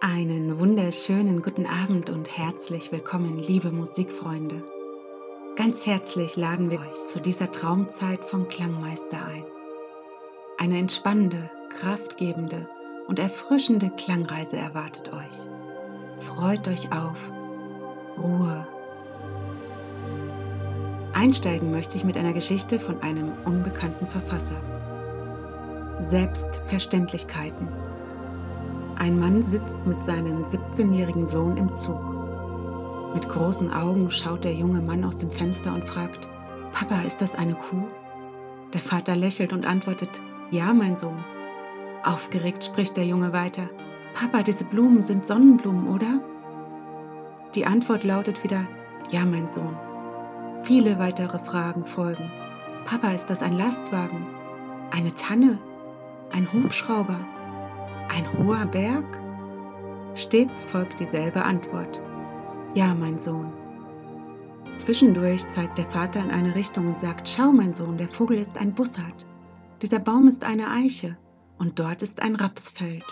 Einen wunderschönen guten Abend und herzlich willkommen, liebe Musikfreunde. Ganz herzlich laden wir euch zu dieser Traumzeit vom Klangmeister ein. Eine entspannende, kraftgebende und erfrischende Klangreise erwartet euch. Freut euch auf Ruhe. Einsteigen möchte ich mit einer Geschichte von einem unbekannten Verfasser. Selbstverständlichkeiten. Ein Mann sitzt mit seinem 17-jährigen Sohn im Zug. Mit großen Augen schaut der junge Mann aus dem Fenster und fragt: „Papa, ist das eine Kuh?“ Der Vater lächelt und antwortet: „Ja, mein Sohn.“ Aufgeregt spricht der Junge weiter: „Papa, diese Blumen sind Sonnenblumen, oder?“ Die Antwort lautet wieder: „Ja, mein Sohn.“ Viele weitere Fragen folgen. „Papa, ist das ein Lastwagen? Eine Tanne? Ein Hubschrauber? Ein hoher Berg?“ Stets folgt dieselbe Antwort: „Ja, mein Sohn.“ Zwischendurch zeigt der Vater in eine Richtung und sagt: „Schau, mein Sohn, der Vogel ist ein Bussard. Dieser Baum ist eine Eiche und dort ist ein Rapsfeld.“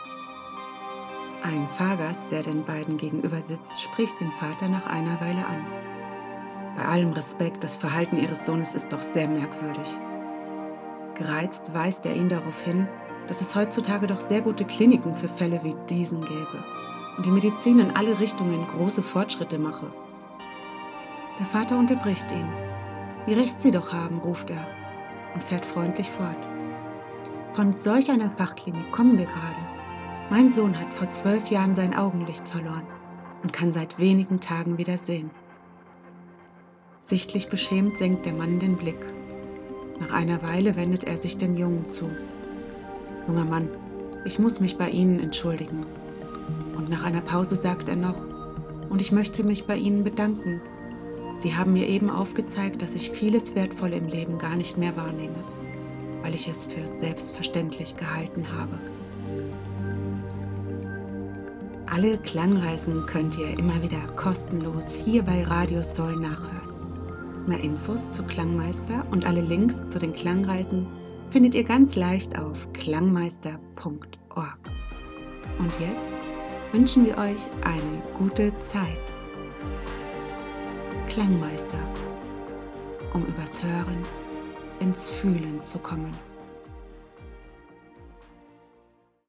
Ein Fahrgast, der den beiden gegenüber sitzt, spricht den Vater nach einer Weile an. „Bei allem Respekt, das Verhalten Ihres Sohnes ist doch sehr merkwürdig.“ Gereizt weist er ihn darauf hin, dass es heutzutage doch sehr gute Kliniken für Fälle wie diesen gäbe und die Medizin in alle Richtungen große Fortschritte mache. Der Vater unterbricht ihn. „Wie recht Sie doch haben“, ruft er und fährt freundlich fort. „Von solch einer Fachklinik kommen wir gerade. Mein Sohn hat vor 12 Jahren sein Augenlicht verloren und kann seit wenigen Tagen wieder sehen.“ Sichtlich beschämt senkt der Mann den Blick. Nach einer Weile wendet er sich den Jungen zu. „Junger Mann, ich muss mich bei Ihnen entschuldigen.“ Und nach einer Pause sagt er noch: „Und ich möchte mich bei Ihnen bedanken. Sie haben mir eben aufgezeigt, dass ich vieles Wertvolle im Leben gar nicht mehr wahrnehme, weil ich es für selbstverständlich gehalten habe.“ Alle Klangreisen könnt ihr immer wieder kostenlos hier bei Radio Soul nachhören. Mehr Infos zu Klangmeister und alle Links zu den Klangreisen findet ihr ganz leicht auf klangmeister.org. Und jetzt wünschen wir euch eine gute Zeit. Klangmeister, um übers Hören ins Fühlen zu kommen.